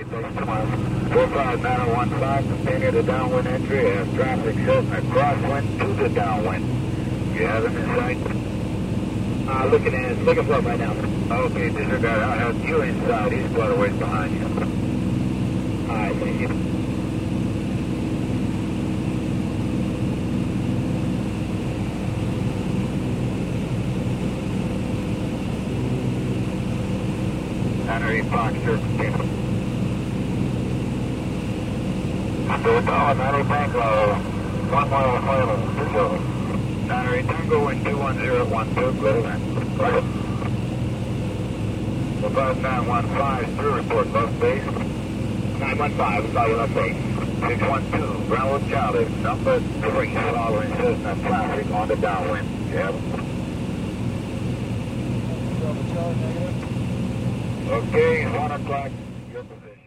45915, continue the downwind entry as traffic setting a crosswind to the downwind. You have him in sight? Looking for him right now. Okay, disregard. I'll have you inside. He's quite a ways behind you. Alright, thank you. Henry Foxtrot, continue. Still down, Henry Tango, 1 mile final, 20. Henry Tango, wind 21012, go to land. Right. 5915, through report, both base. 915, sorry, left base. 612, Brownwood Charlie, number 3, following Cessna traffic on the downwind. Yep. Okay, 1 o'clock, your position.